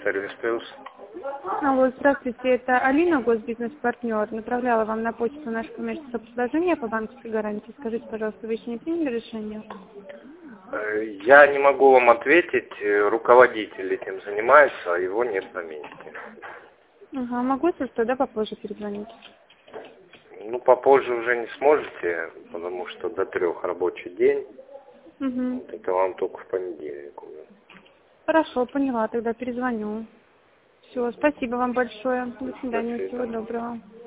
Сервис Плюс. Алло, здравствуйте, это Алина, госбизнес-партнер. Направляла вам на почту наше коммерческое предложение по банковской гарантии. Скажите, пожалуйста, вы еще не приняли решение? Я не могу вам ответить, руководитель этим занимается, а его нет на месте. Ага, могу тогда попозже перезвонить? Ну, попозже уже не сможете, потому что до 3 рабочий день. Угу. Вот это вам только в понедельник уже. Хорошо, поняла, тогда перезвоню. Все, спасибо вам большое. До свидания, Спасибо. всего доброго.